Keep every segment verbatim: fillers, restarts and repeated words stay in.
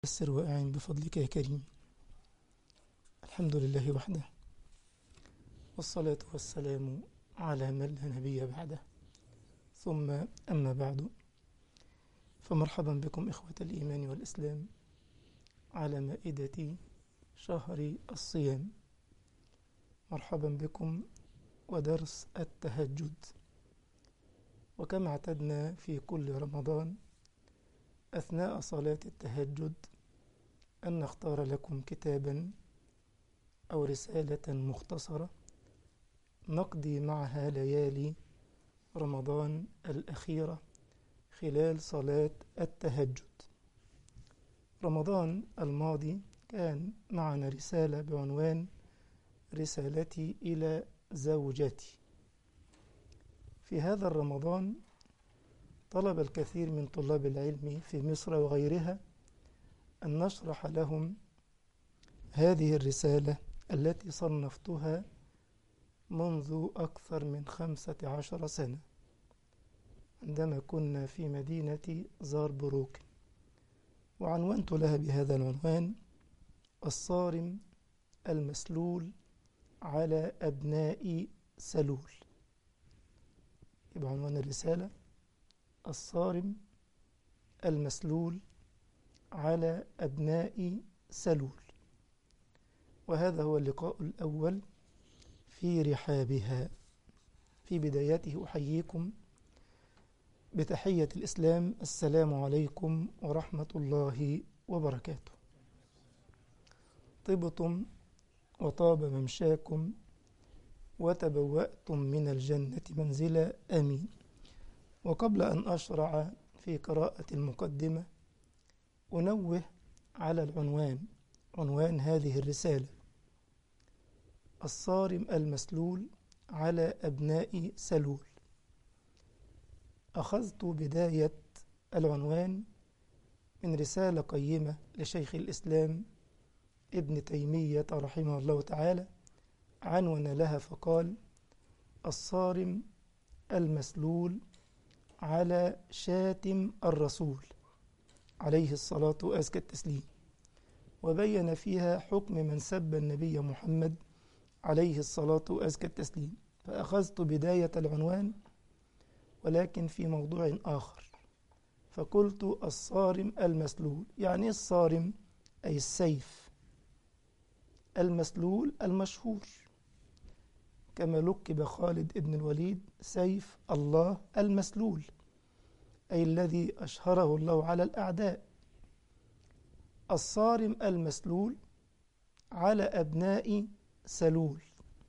يسر وأعن بفضلك يا كريم. الحمد لله وحده، والصلاة والسلام على من لا نبي بعده، ثم أما بعد، فمرحبا بكم إخوة الإيمان والإسلام على مائدة شهر الصيام. مرحبا بكم ودرس التهجد. وكما اعتدنا في كل رمضان أثناء صلاة التهجد أن نختار لكم كتابا أو رسالة مختصرة نقضي معها ليالي رمضان الأخيرة خلال صلاة التهجد. رمضان الماضي كان معنا رسالة بعنوان رسالتي إلى زوجتي. في هذا الرمضان طلب الكثير من طلاب العلم في مصر وغيرها أن نشرح لهم هذه الرسالة التي صنفتها منذ أكثر من خمسة عشر سنة عندما كنا في مدينة زاربروك، وعنونت لها بهذا العنوان: الصارم المسلول على أبناء سلول. يبقى عنوان الرسالة الصارم المسلول على أبناء سلول، وهذا هو اللقاء الأول في رحابها. في بدايته أحييكم بتحية الإسلام: السلام عليكم ورحمة الله وبركاته. طبتم وطاب ممشاكم وتبوأتم من الجنة منزلا، آمين. وقبل أن أشرع في قراءة المقدمة أنوه على العنوان، عنوان هذه الرسالة: الصارم المسلول على أبناء سلول. أخذت بداية العنوان من رسالة قيمة لشيخ الإسلام ابن تيمية رحمه الله تعالى، عنون لها فقال: الصارم المسلول على شاتم الرسول عليه الصلاة وأزكى التسليم، وبين فيها حكم من سب النبي محمد عليه الصلاة وأزكى التسليم. فأخذت بداية العنوان ولكن في موضوع آخر، فقلت الصارم المسلول. يعني الصارم أي السيف، المسلول المشهور، كما لقب خالد ابن الوليد سيف الله المسلول، أي الذي أشهره الله على الأعداء. الصارم المسلول على أبناء سلول.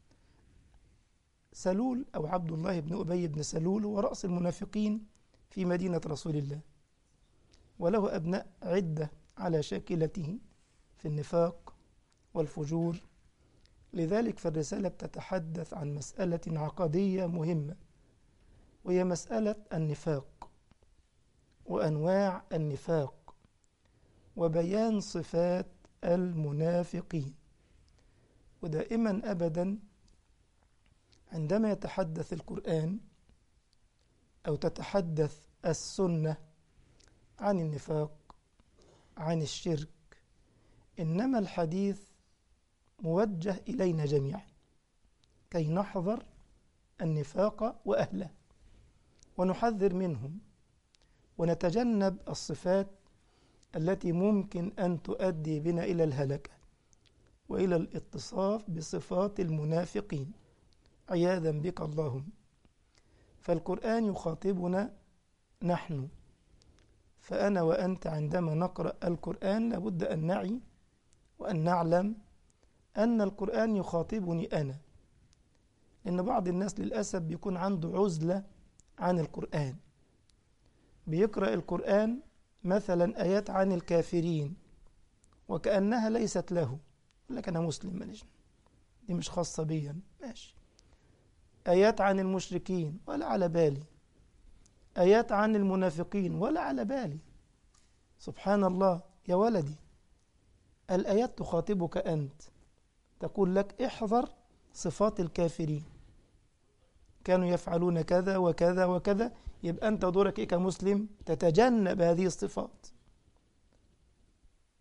سلول أو عبد الله بن أبي بن سلول هو رأس المنافقين في مدينة رسول الله، وله أبناء عدة على شاكلته في النفاق والفجور. لذلك فالرسالة بتتحدث عن مسألة عقدية مهمة، وهي مسألة النفاق وأنواع النفاق وبيان صفات المنافقين. ودائما أبدا عندما يتحدث القرآن أو تتحدث السنة عن النفاق، عن الشرك، إنما الحديث موجه إلينا جميعا كي نحذر النفاق وأهله ونحذر منهم، ونتجنب الصفات التي ممكن أن تؤدي بنا إلى الهلكة وإلى الاتصاف بصفات المنافقين عياذا بك اللهم. فالقرآن يخاطبنا نحن، فأنا وأنت عندما نقرأ القرآن لابد أن نعي وأن نعلم أن القرآن يخاطبني أنا، لأن بعض الناس للأسف بيكون عنده عزلة عن القرآن، بيقرأ القرآن مثلا آيات عن الكافرين وكأنها ليست له، يقول لك أنا مسلم ماليش، دي مش خاصة بيا، ماشي. آيات عن المشركين ولا على بالي، آيات عن المنافقين ولا على بالي. سبحان الله يا ولدي، الآيات تخاطبك أنت، تقول لك احذر صفات الكافرين، كانوا يفعلون كذا وكذا وكذا. يبقى أنت دورك إيه كمسلم؟ تتجنب هذه الصفات.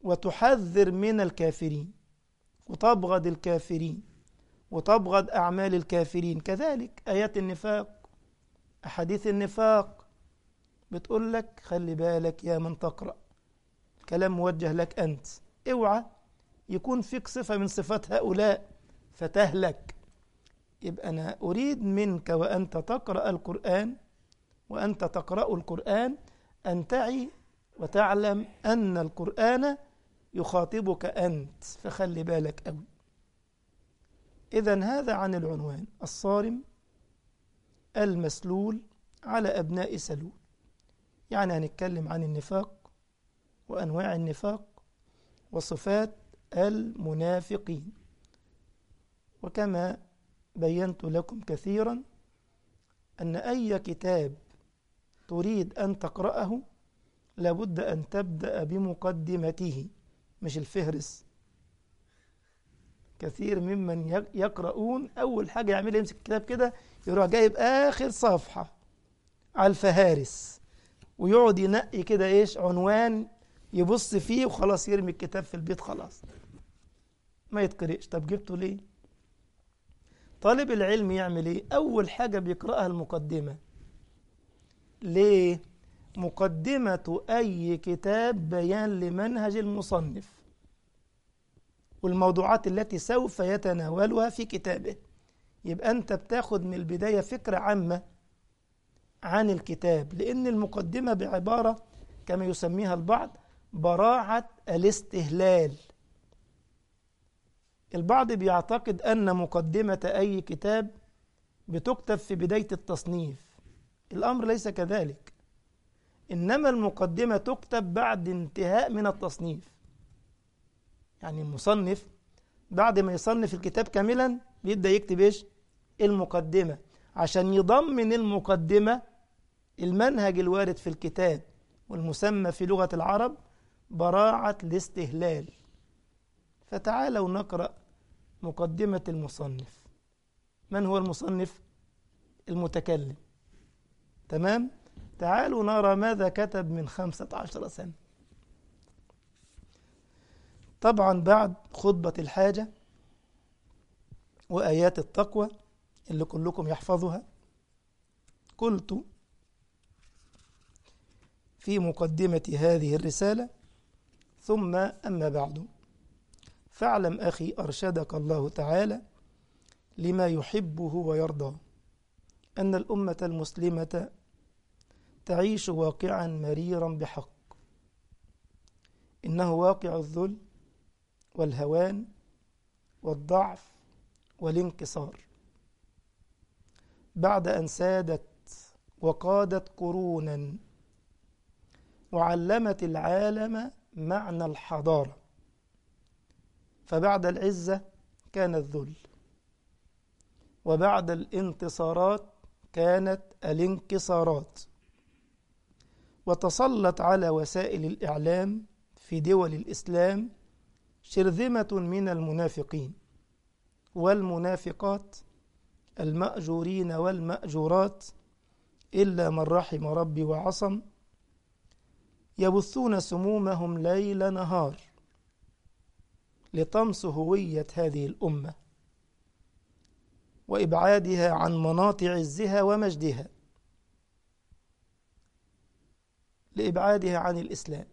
وتحذر من الكافرين وتبغض الكافرين وتبغض أعمال الكافرين. كذلك آيات النفاق، أحاديث النفاق بتقول لك خلي بالك يا من تقرأ، كلام موجه لك أنت، اوعى يكون فيك صفة من صفات هؤلاء فتهلك. يبقى أنا أريد منك وأنت تقرأ القرآن وأنت تقرأ القرآن أن تعي وتعلم أن القرآن يخاطبك أنت، فخلي بالك أوي. إذن هذا عن العنوان الصارم المسلول على أبناء سلول. يعني هنتكلم عن النفاق وأنواع النفاق وصفات المنافقين. وكما بينت لكم كثيرا أن أي كتاب تريد أن تقرأه لابد أن تبدأ بمقدمته مش الفهرس. كثير ممن يقرؤون أول حاجة يعمل يمسك الكتاب كده يروح جايب آخر صفحة على الفهارس ويقعد ينقي كده إيش عنوان يبص فيه وخلاص يرمي الكتاب في البيت خلاص ما يتقرئش. طب جبته ليه؟ طالب العلم يعمل إيه؟ أول حاجة بيقرأها المقدمة. ليه؟ مقدمة أي كتاب بيان لمنهج المصنف والموضوعات التي سوف يتناولها في كتابه. يبقى أنت بتاخد من البداية فكرة عامة عن الكتاب، لأن المقدمة بعبارة كما يسميها البعض براعة الاستهلال. البعض بيعتقد أن مقدمة أي كتاب بتكتب في بداية التصنيف. الأمر ليس كذلك، إنما المقدمة تكتب بعد انتهاء من التصنيف. يعني المصنف بعد ما يصنف الكتاب كاملا بيبدأ يكتب إيش؟ المقدمة، عشان يضمن المقدمة المنهج الوارد في الكتاب والمسمى في لغة العرب براعة الاستهلال. فتعالوا نقرأ مقدمة المصنف. من هو المصنف؟ المتكلم. تمام؟ تعالوا نرى ماذا كتب من خمسة عشر سنة. طبعا بعد خطبة الحاجة وآيات التقوى اللي كلكم يحفظها، قلت في مقدمة هذه الرسالة: ثم أما بعد، فاعلم أخي أرشدك الله تعالى لما يحبه ويرضى أن الأمة المسلمة تعيش واقعا مريرا بحق. إنه واقع الذل والهوان والضعف والانكسار بعد أن سادت وقادت قرونا وعلمت العالم معنى الحضارة. فبعد العزة كان الذل، وبعد الانتصارات كانت الانكسارات. وتسلط على وسائل الإعلام في دول الإسلام شرذمة من المنافقين والمنافقات المأجورين والمأجورات إلا من رحم ربي وعصم، يبثون سمومهم ليل نهار لطمس هوية هذه الأمة وإبعادها عن مناط عزها ومجدها، لإبعادها عن الإسلام،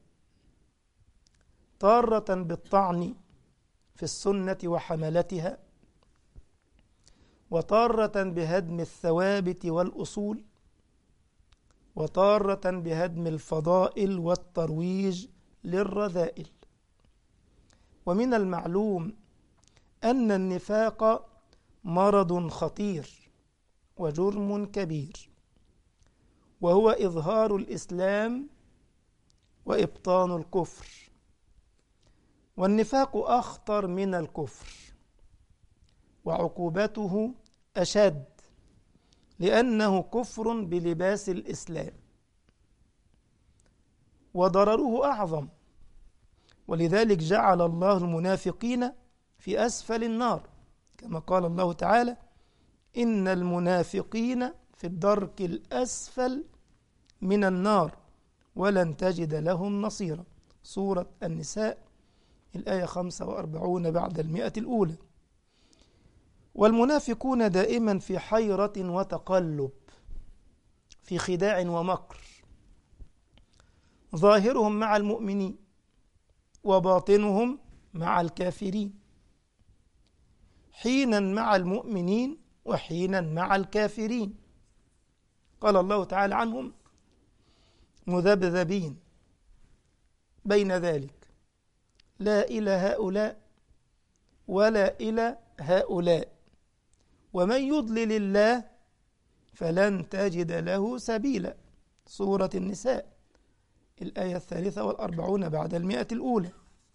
طارة بالطعن في السنة وحملتها، وطارة بهدم الثوابت والأصول، وطارة بهدم الفضائل والترويج للرذائل. ومن المعلوم أن النفاق مرض خطير وجرم كبير، وهو إظهار الإسلام وإبطان الكفر. والنفاق أخطر من الكفر وعقوبته أشد، لأنه كفر بلباس الإسلام، وضرره أعظم. ولذلك جعل الله المنافقين في أسفل النار، كما قال الله تعالى: إن المنافقين في الدرك الأسفل من النار ولن تجد لهم نصيرا. سورة النساء الآية خمسة وأربعون بعد المئة الأولى. والمنافقون دائما في حيرة وتقلب، في خداع ومكر، ظاهرهم مع المؤمنين وباطنهم مع الكافرين، حينا مع المؤمنين وحينا مع الكافرين. قال الله تعالى عنهم مذبذبين بين ذلك، لا إلى هؤلاء ولا إلى هؤلاء، ومن يضلل الله فلن تجد له سبيلا. سورة النساء الآية الثالثة والأربعون بعد المئة الأولى.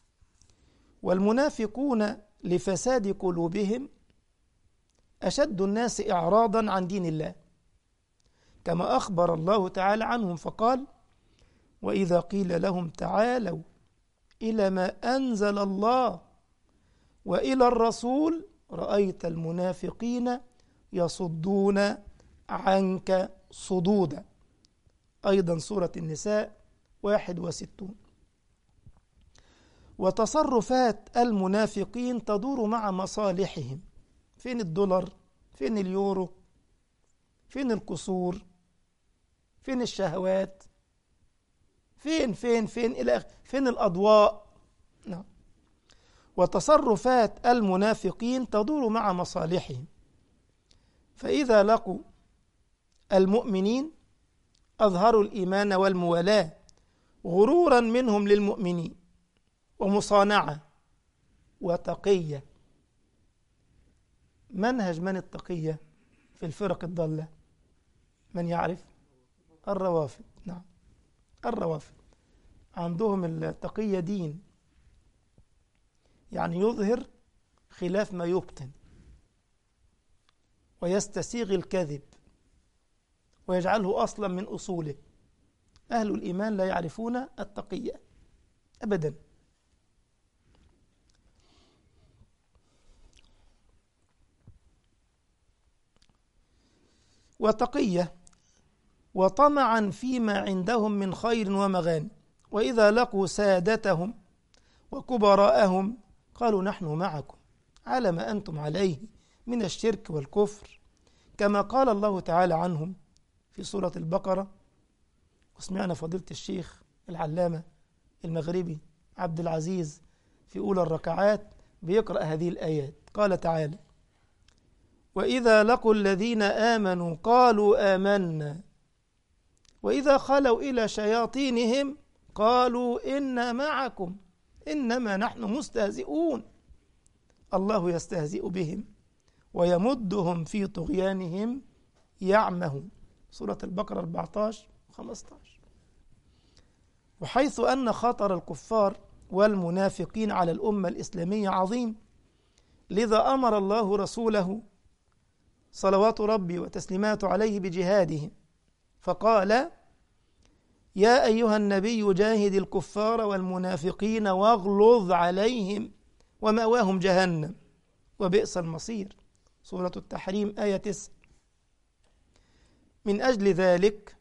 والمنافقون لفساد قلوبهم أشد الناس إعراضا عن دين الله، كما أخبر الله تعالى عنهم فقال: وإذا قيل لهم تعالوا إلى ما أنزل الله وإلى الرسول رأيت المنافقين يصدون عنك صدودا. أيضا سورة النساء واحد وستون. وتصرفات المنافقين تدور مع مصالحهم. فين الدولار؟ فين اليورو؟ فين القصور؟ فين الشهوات؟ فين فين فين إلى آخره، فين الأضواء؟ نعم. وتصرفات المنافقين تدور مع مصالحهم، فإذا لقوا المؤمنين أظهروا الإيمان والموالاة غرورا منهم للمؤمنين، ومصانعة وتقية. منهج من التقية في الفرق الضالة؟ من يعرف؟ الروافض. نعم، الروافض عندهم التقية دين، يعني يظهر خلاف ما يبطن، ويستسيغ الكذب ويجعله أصلا من أصوله. أهل الإيمان لا يعرفون التقية أبدا. وتقية وطمعا فيما عندهم من خير ومغانم. وإذا لقوا سادتهم وكبراءهم قالوا نحن معكم على ما أنتم عليه من الشرك والكفر، كما قال الله تعالى عنهم في سورة البقرة. وسمعنا فضيلة الشيخ العلامة المغربي عبد العزيز في أولى الركعات بيقرأ هذه الآيات. قال تعالى: وإذا لقوا الذين آمنوا قالوا آمنا وإذا خلوا إلى شياطينهم قالوا إنا معكم إنما نحن مستهزئون الله يستهزئ بهم ويمدهم في طغيانهم يعمهون. سورة البقرة أربعة عشر وخمسة عشر. وحيث أن خطر الكفار والمنافقين على الأمة الإسلامية عظيم، لذا أمر الله رسوله صلوات ربي وتسليماته عليه بجهادهم، فقال: يا أيها النبي جاهد الكفار والمنافقين واغلظ عليهم ومأواهم جهنم وبئس المصير. سورة التحريم آية تسعة. من أجل ذلك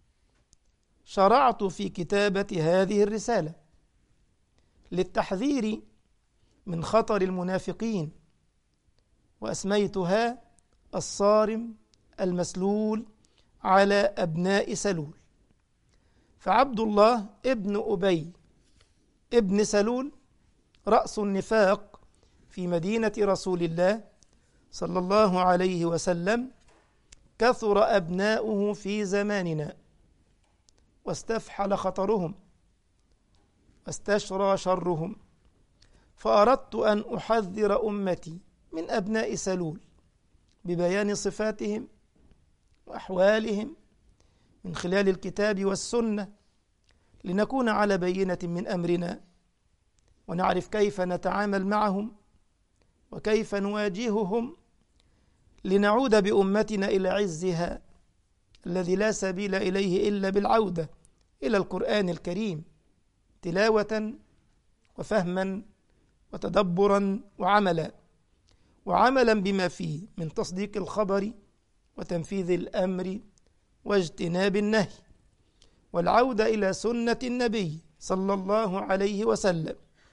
شرعت في كتابة هذه الرسالة للتحذير من خطر المنافقين، وأسميتها الصارم المسلول على أبناء سلول. فعبد الله ابن أبي ابن سلول رأس النفاق في مدينة رسول الله صلى الله عليه وسلم كثر أبناؤه في زماننا، واستفحل خطرهم واستشرى شرهم، فأردت أن أحذر أمتي من أبناء سلول ببيان صفاتهم وأحوالهم من خلال الكتاب والسنة، لنكون على بينة من أمرنا ونعرف كيف نتعامل معهم وكيف نواجههم، لنعود بأمتنا إلى عزها الذي لا سبيل إليه إلا بالعودة إلى القرآن الكريم تلاوة وفهما وتدبرا وعملا وعملا بما فيه من تصديق الخبر وتنفيذ الأمر واجتناب النهي، والعودة إلى سنة النبي صلى الله عليه وسلم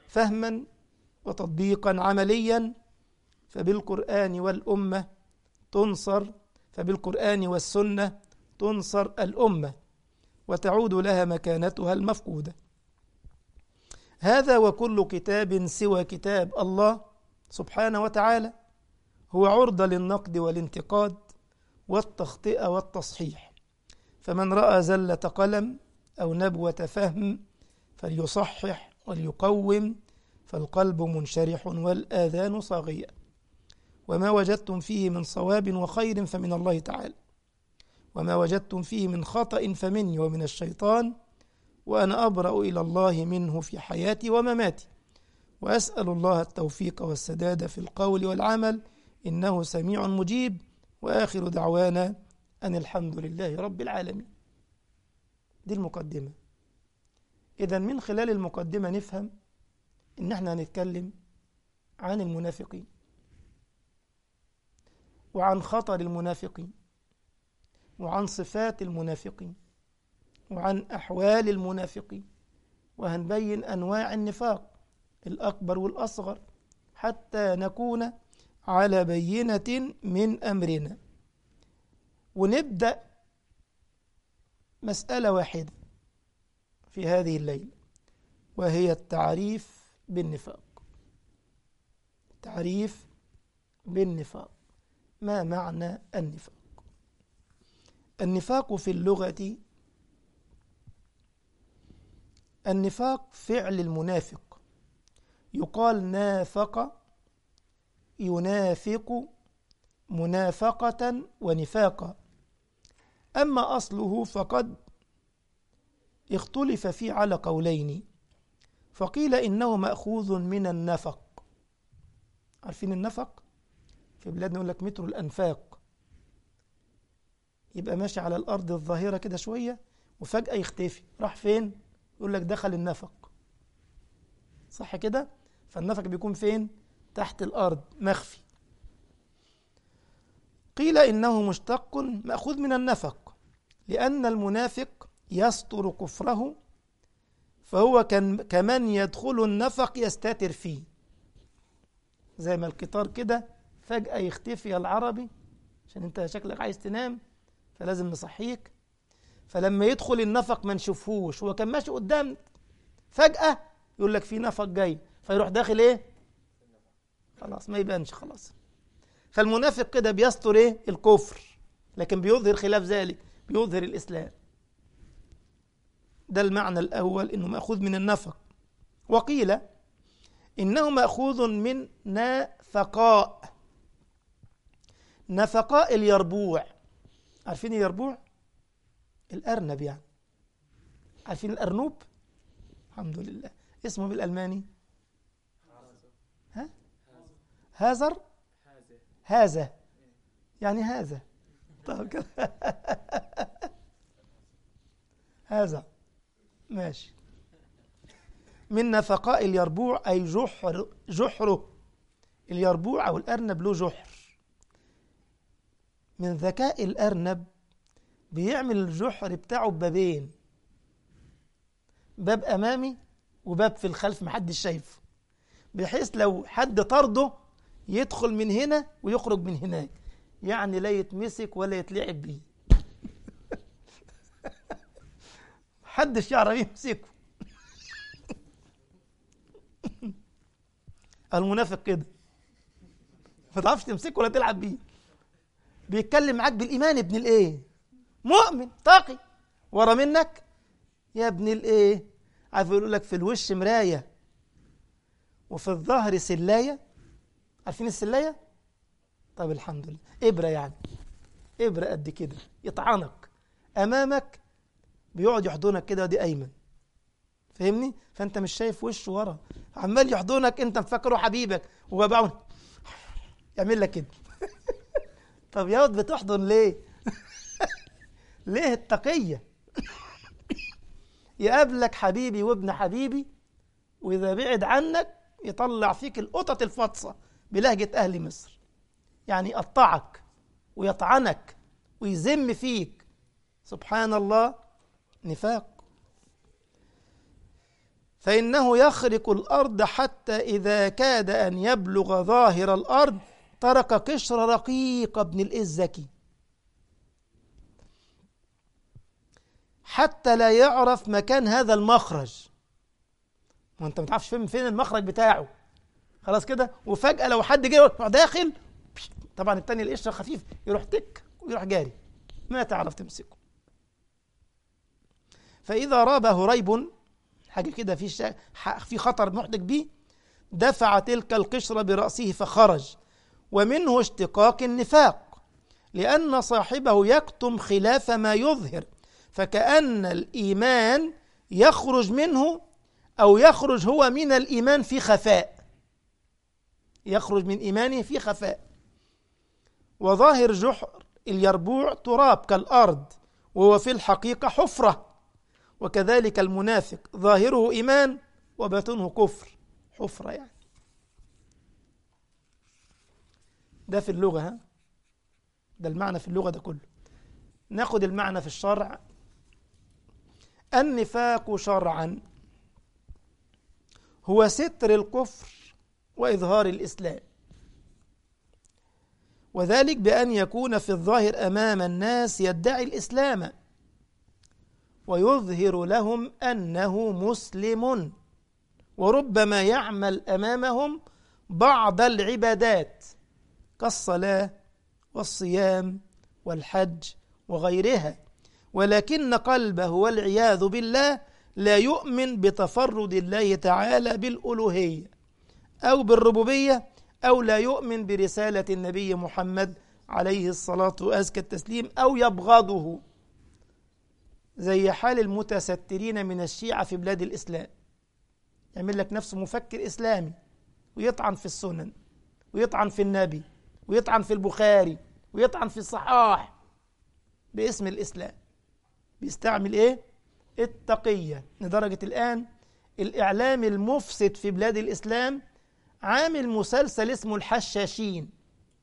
فهما وتطبيقا عمليا، فبالقرآن والأمة تنصر، فبالقرآن والسنة تنصر الأمة وتعود لها مكانتها المفقودة. هذا وكل كتاب سوى كتاب الله سبحانه وتعالى هو عرضة للنقد والانتقاد والتخطئة والتصحيح، فمن رأى زلة قلم أو نبوة فهم فليصحح وليقوم، فالقلب منشرح والآذان صاغية، وما وجدتم فيه من صواب وخير فمن الله تعالى، وما وجدتم فيه من خطأ فمني ومن الشيطان، وأنا أبرأ إلى الله منه في حياتي ومماتي، وأسأل الله التوفيق والسداد في القول والعمل، إنه سميع مجيب. وآخر دعوانا أن الحمد لله رب العالمين. دي المقدمة. إذن من خلال المقدمة نفهم إن احنا هنتكلم عن المنافقين وعن خطر المنافقين وعن صفات المنافقين وعن أحوال المنافقين، وهنبين أنواع النفاق الأكبر والأصغر حتى نكون على بينة من أمرنا. ونبدأ مسألة واحدة في هذه الليلة، وهي التعريف بالنفاق. تعريف بالنفاق. ما معنى النفاق؟ النفاق في اللغة، النفاق فعل المنافق، يقال نافق، ينافق، منافقة ونفاقا. أما أصله فقد اختلف فيه على قولين، فقيل إنه مأخوذ من النفق. عارفين النفق؟ في بلادنا يقول لك متر الأنفاق، يبقى ماشي على الأرض الظاهرة كده شوية وفجأة يختفي. راح فين؟ يقول لك دخل النفق. صح كده؟ فالنفق بيكون فين؟ تحت الأرض مخفي. قيل إنه مشتق مأخوذ من النفق، لأن المنافق يستر كفره، فهو كمن يدخل النفق يستتر فيه، زي ما القطار كده فجأة يختفي يا العربي، عشان انت شكلك عايز تنام فلازم نصحيك، فلما يدخل النفق ما نشوفهوش، هو كان ماشي قدام فجأة يقول لك في نفق جاي، فيروح داخل ايه؟ خلاص ما يبانش خلاص. فالمنافق كده بيستر ايه؟ الكفر، لكن بيظهر خلاف ذلك، بيظهر الإسلام. ده المعنى الأول، إنه مأخوذ من النفق. وقيل إنه مأخوذ من نفقاء. نفقاء اليربوع. عارفين اليربوع؟ الأرنب يعني. عارفين الأرنوب؟ الحمد لله. اسمه بالألماني ها؟ هازر؟ هذا يعني هذا. طيب كده هذا ماشي. من نفقاء اليربوع أي جحر، جحره. اليربوع أو الأرنب له جحر. من ذكاء الأرنب بيعمل الجحر بتاعه ببابين، باب أمامي وباب في الخلف محدش شايفه، بحيث لو حد طرده يدخل من هنا ويخرج من هناك، يعني لا يتمسك ولا يتلعب بيه. محدش يعرف يمسكه. المنافق كده ما تعرفش تمسكه ولا تلعب بيه، بيتكلم معاك بالإيمان. ابن الإيه؟ مؤمن تقي، ورا منك يا ابن الإيه؟ عارف يقول لك في الوش مراية وفي الظهر سلاية. عارفين السلاية؟ طب الحمد لله. إبرة يعني، إبرة قد كده يطعنك أمامك، بيقعد يحضنك كده، دي أيمن، فهمني؟ فأنت مش شايف وشه ورا، عمال يحضنك، أنت مفكره حبيبك، وبعمل يعمل لك كده. طب يا ولد بتحضن ليه؟ ليه التقية؟ يقابلك حبيبي وابن حبيبي، وإذا بعد عنك يطلع فيك القطط الفطسة بلهجة أهل مصر، يعني يقطعك ويطعنك ويذم فيك. سبحان الله. نفاق. فإنه يخرق الأرض حتى إذا كاد أن يبلغ ظاهر الأرض ترك قشر رقيق ابن الإزكي حتى لا يعرف مكان هذا المخرج. وانت ما تعرفش فين فين المخرج بتاعه، خلاص كده، وفجأة لو حد جه يروح داخل، طبعا التاني القشرة خفيف يروح تك ويروح جاري، ما تعرف تمسكه. فإذا رابه ريب، حاجة كده في شا... في خطر محدق بيه، دفع تلك القشرة برأسه فخرج، ومنه اشتقاق النفاق، لأن صاحبه يكتم خلاف ما يظهر، فكأن الإيمان يخرج منه أو يخرج هو من الإيمان في خفاء، يخرج من إيمانه في خفاء. وظاهر جحر اليربوع تراب كالأرض، وهو في الحقيقة حفرة. وكذلك المنافق ظاهره إيمان وباطنه كفر، حفرة يعني. ده في اللغة، ها؟ ده المعنى في اللغة ده كله. ناخد المعنى في الشرع. النفاق شرعا هو ستر الكفر وإظهار الإسلام، وذلك بأن يكون في الظاهر أمام الناس يدعي الإسلام ويظهر لهم أنه مسلم، وربما يعمل أمامهم بعض العبادات كالصلاة والصيام والحج وغيرها، ولكن قلبه والعياذ بالله لا يؤمن بتفرد الله تعالى بالألوهية أو بالربوبية، أو لا يؤمن برسالة النبي محمد عليه الصلاة وأزكى التسليم، أو يبغضه، زي حال المتسترين من الشيعة في بلاد الإسلام. يعمل لك نفسه مفكر إسلامي ويطعن في السنن ويطعن في النبي ويطعن في البخاري ويطعن في الصحاح باسم الإسلام. بيستعمل إيه؟ التقية. لدرجة الآن الإعلام المفسد في بلاد الإسلام عامل مسلسل اسمه الحشاشين،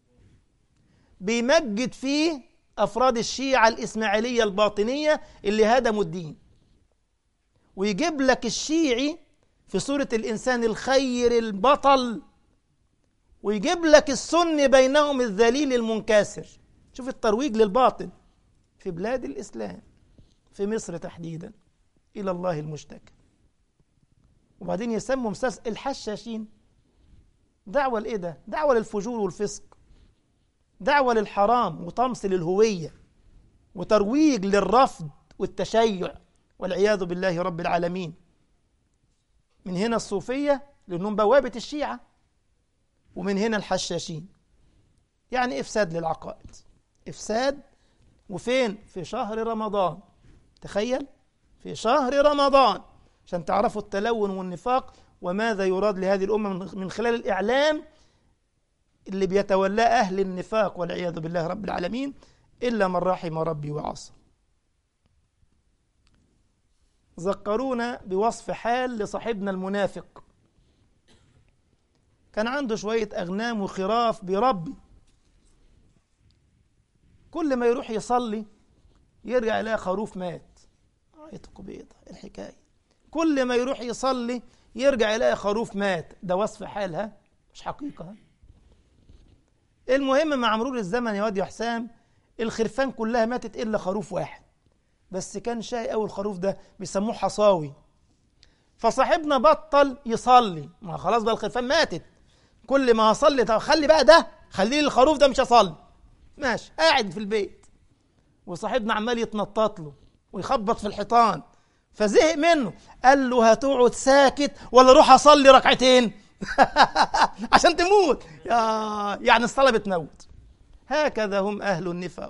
بيمجد فيه أفراد الشيعة الإسماعيلية الباطنية اللي هدموا الدين، ويجيب لك الشيعي في صورة الإنسان الخير البطل، ويجيب لك السني بينهم الذليل المنكسر. شوف الترويج للباطل في بلاد الإسلام، في مصر تحديدا، إلى الله المشتكى. وبعدين يسموا مسلسل الحشاشين. دعوة لإيه ده؟ دعوة للفجور والفسق، دعوة للحرام وطمس للهوية وترويج للرفض والتشيع والعياذ بالله رب العالمين. من هنا الصوفية لأنهم بوابة الشيعة، ومن هنا الحشاشين، يعني إفساد للعقائد، إفساد. وفين؟ في شهر رمضان. تخيل، في شهر رمضان، عشان تعرفوا التلون والنفاق وماذا يراد لهذه الأمة من خلال الإعلام اللي بيتولاه أهل النفاق والعياذ بالله رب العالمين، إلا من رحم ربي وعصى. ذكرونا بوصف حال لصاحبنا المنافق. كان عنده شوية أغنام وخراف بربي، كل ما يروح يصلي يرجع يلاقي خروف مات. عيتك بيضة الحكاية. كل ما يروح يصلي يرجع يلاقي خروف مات. ده وصف حالها مش حقيقة. المهم مع مرور الزمن يا واد يا حسام الخرفان كلها ماتت إلا خروف واحد بس، كان شاي أول خروف ده بيسموه حصاوي. فصاحبنا بطل يصلي، ما خلاص بقى الخرفان ماتت، كل ما هصلي طب خلي بقى ده، خلي لي الخروف ده مش هصلي. ماشي، قاعد في البيت وصاحبنا عمال يتنطط له ويخبط في الحيطان، فزهق منه، قال له هتقعد ساكت ولا روح اصلي ركعتين عشان تموت؟ يا يعني الصلاة بتموت. هكذا هم أهل النفاق.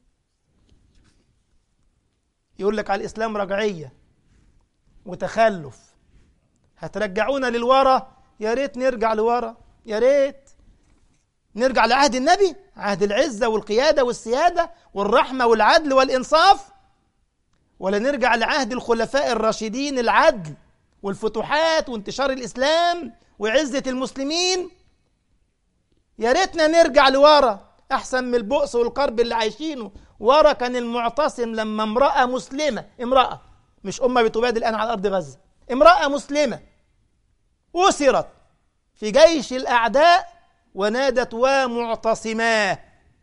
يقول لك على الإسلام رجعية وتخلف، هترجعونا للورا؟ يا ريت نرجع لورا، يا ريت نرجع لعهد النبي، عهد العزة والقيادة والسيادة والرحمة والعدل والإنصاف، ولا نرجع لعهد الخلفاء الراشدين العدل والفتوحات وانتشار الإسلام وعزة المسلمين. يا ريتنا نرجع لورا أحسن من البؤس والقرب اللي عايشينه. ورا كان المعتصم لما امرأة مسلمة، امرأة مش أمة بتباد الآن على أرض غزة، امرأة مسلمة أسرت في جيش الأعداء ونادت ومعتصماه،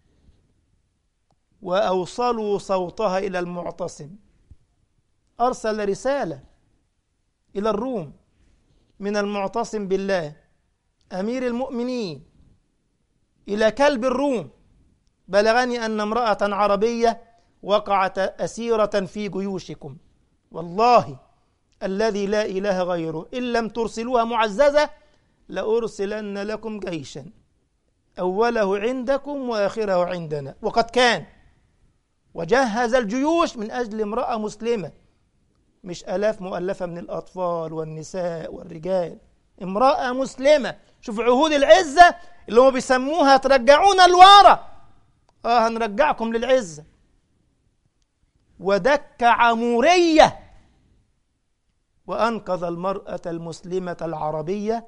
وأوصلوا صوتها إلى المعتصم. أرسل رسالة إلى الروم من المعتصم بالله أمير المؤمنين إلى كلب الروم: بلغني أن امرأة عربية وقعت أسيرة في جيوشكم، والله الذي لا إله غيره إن لم ترسلوها معززة لأرسلن لكم جيشا أوله عندكم وآخره عندنا. وقد كان، وجهز الجيوش من أجل امرأة مسلمة، مش آلاف مؤلفة من الأطفال والنساء والرجال، امرأة مسلمة. شوف عهود العزة اللي هم بيسموها ترجعونا لورا، آه هنرجعكم للعزة. ودك عمورية وأنقذ المرأة المسلمة العربية،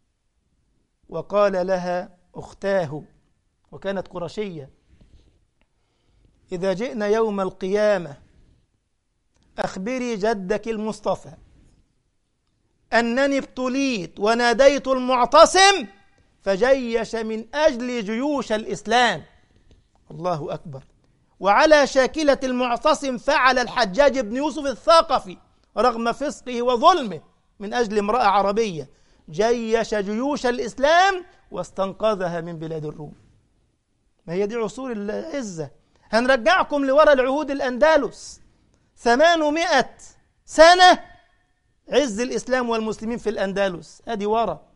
وقال لها أختاه، وكانت قرشية: إذا جئنا يوم القيامة أخبري جدك المصطفى أنني ابتليت وناديت المعتصم فجيش من أجل جيوش الإسلام. الله أكبر. وعلى شاكلة المعتصم فعل الحجاج بن يوسف الثقفي رغم فسقه وظلمه من أجل امرأة عربية، جيش جيوش الإسلام واستنقذها من بلاد الروم. ما هي دي عصور العزة. هنرجعكم لوراء العهود الأندلس، ثمانمائة سنة عز الإسلام والمسلمين في الأندلس، هذه وراء.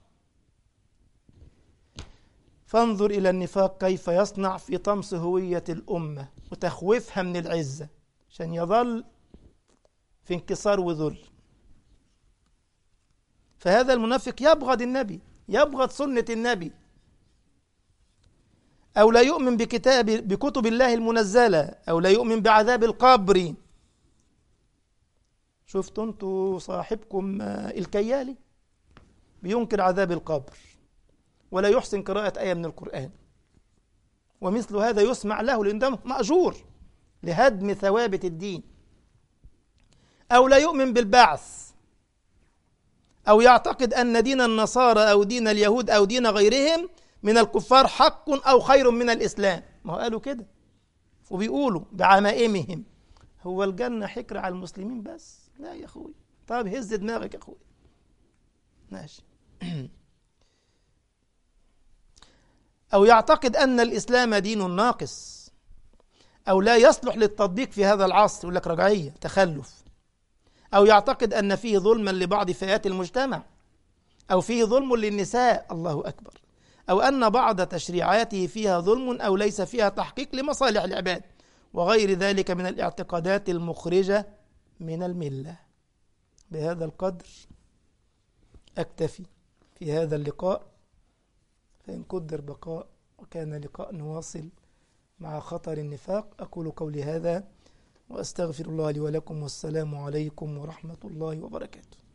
فانظر إلى النفاق كيف يصنع في طمس هوية الأمة وتخويفها من العزة عشان يظل في انكسار وذل. فهذا المنافق يبغض النبي، يبغض سنة النبي، أو لا يؤمن بكتاب بكتب الله المنزلة، أو لا يؤمن بعذاب القبر. شفتوا انتوا صاحبكم الكيالي بينكر عذاب القبر ولا يحسن قراءة آية من القرآن، ومثل هذا يسمع له لأن ده مأجور لهدم ثوابت الدين. أو لا يؤمن بالبعث، أو يعتقد أن دين النصارى أو دين اليهود أو دين غيرهم من الكفار حق أو خير من الإسلام. ما قالوا كده وبيقولوا بعمائمهم هو الجنة حكر على المسلمين بس؟ لا يا أخوي. طب هز دماغك يا أخوي، ماشي. أو يعتقد أن الإسلام دين ناقص أو لا يصلح للتطبيق في هذا العصر، يقول لك رجعية، تخلف. أو يعتقد أن فيه ظلما لبعض فئات المجتمع، أو فيه ظلم للنساء، الله أكبر، أو أن بعض تشريعاته فيها ظلم أو ليس فيها تحقيق لمصالح العباد، وغير ذلك من الاعتقادات المخرجة من الملة. بهذا القدر أكتفي في هذا اللقاء، فإن قدر بقاء وكان لقاء نواصل مع خطر النفاق. أقول قولي هذا وأستغفر الله لي ولكم، والسلام عليكم ورحمة الله وبركاته.